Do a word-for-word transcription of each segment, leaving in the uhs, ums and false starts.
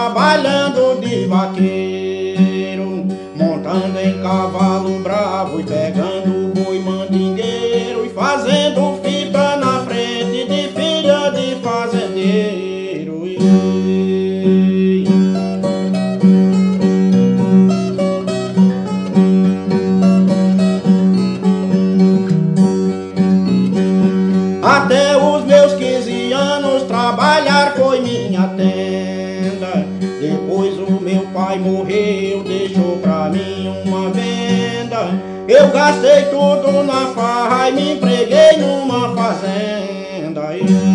trabalhando de vaqueiro, montando em cavalo bravo e pegando boi mandingueiro e fazendo fita na frente de filha de fazendeiro. Até os meus quinze anos trabalhar foi minha tenda. Depois o meu pai morreu, deixou pra mim uma venda. Eu gastei tudo na farra e me empreguei numa fazenda.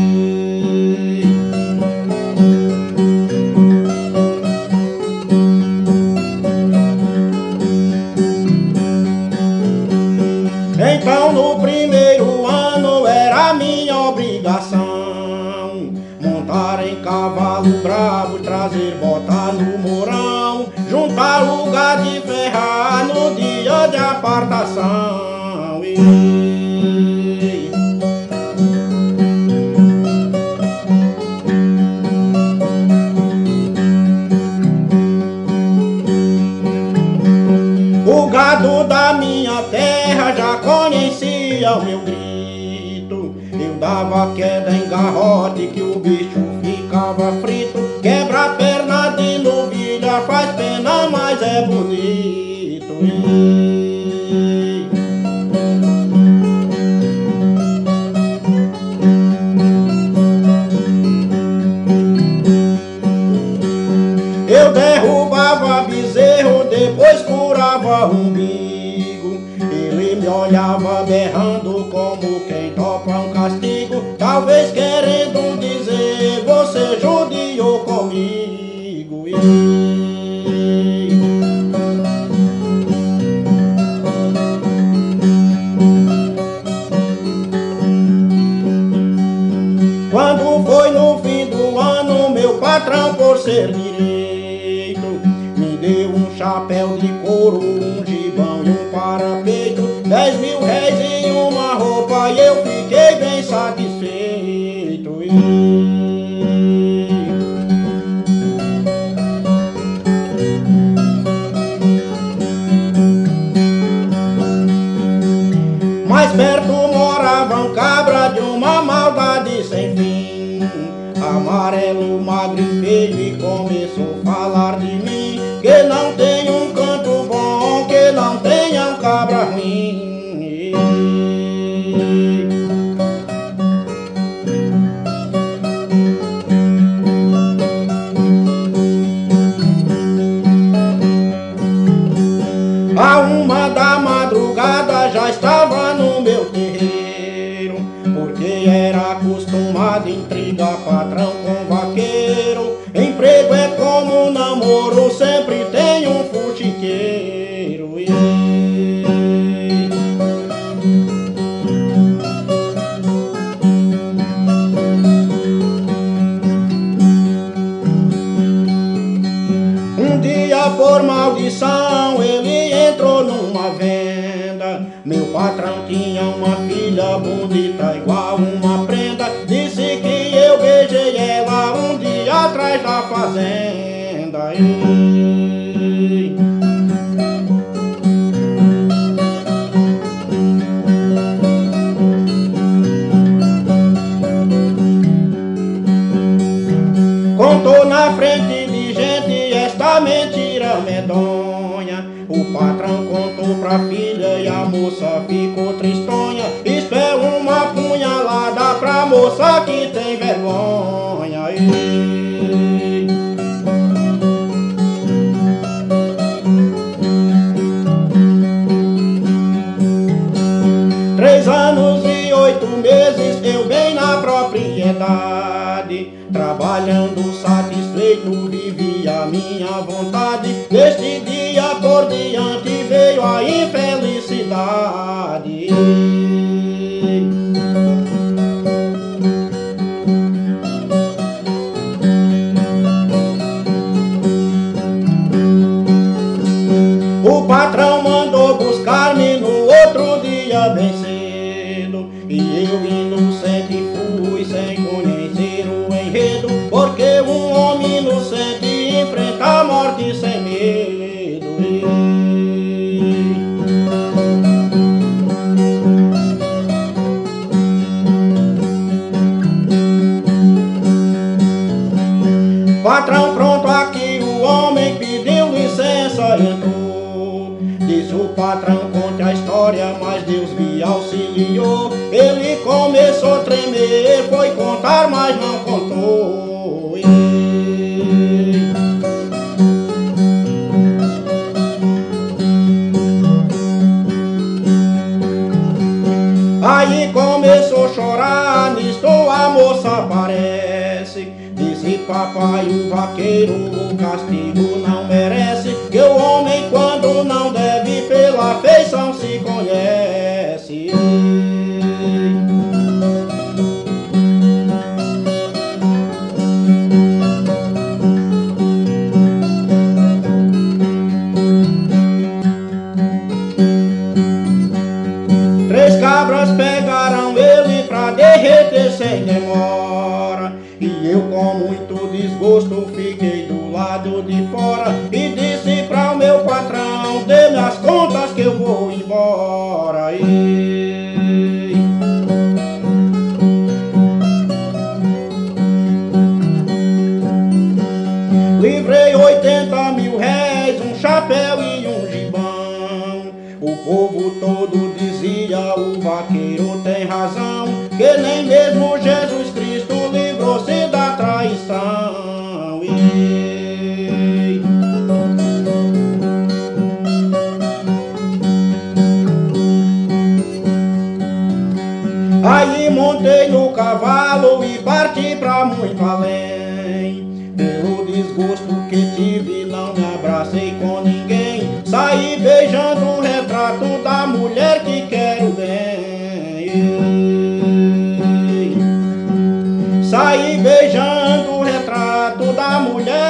Então no primeiro ano era minha obrigação montar em cavalo bravo, trazer bota no morão, juntar lugar de ferrar no dia de apartação. O gado da minha terra já conhecia o meu grito. Eu dava queda em garrote que o bicho ficava frito. Quebra a perna de novilha, faz pena, mas é bonito. Eu derrubava bezerro, depois curava umbigo. Ele me olhava berrando como quem topa um castigo, talvez querendo dizer: você judiou comigo. Quando foi no fim do ano, meu patrão, por ser direito, me deu um chapéu de couro, um gibão e um parapeito, dez mil réis e uma roupa, e eu fiquei bem satisfeito. Mais perto morava um cabra de uma maldade sem fim, amarelo, magro e feio, e começou a falar de mim, que não tem um canto bom, que não tenha um cabra ruim. A uma da madrugada já estava no meu terreiro, porque era acostumado a intrigar patrão com vaqueiro. Emprego é como namoro, sempre tem um fuxiqueiro. Um dia, por maldição, ele entrou numa venda. Meu patrão tinha uma filha bonita, igual uma prenda. Disse que eu beijei ela um dia atrás da fazenda. Contou na frente de gente esta mentira medonha. O patrão contou pra filha e a moça ficou tristonha. Isso é uma punhalada pra moça que tem vergonha. Três anos e oito meses eu bem na propriedade, trabalhando satisfeito, vivia a minha vontade. Deste dia por diante veio a infelicidade. O patrão mandou buscar-me no outro dia bem cedo, e eu inocente fui sem conhecer o enredo, porque um homem inocente enfrenta a morte sem medo. Patrão, pronto, aqui o homem pediu licença, entrou. Disse o patrão, conte a história, mas Deus me auxiliou. Ele começou a tremer, foi contar, mas não contou. Aí começou a chorar, nisto a moça aparece. Disse papai, o vaqueiro o castigo não merece, que o homem quando não deve pela feição se conhece. Três cabras pegaram ele pra derreter sem demora, e eu com muito desgosto fiquei do lado de fora e disse pra o meu patrão, dê-me as contas que eu vou embora. E... livrei oitenta mil réis, um chapéu e um gibão. O povo todo dizia, o vaqueiro tem razão, que nem mesmo Jesus Cristo livrou-se da traição. E... aí montei no cavalo e parti pra muito além. Pelo desgosto que tive, não me abracei com ninguém. Saí beijando o retrato da mulher que quero bem. Saí beijando o retrato da mulher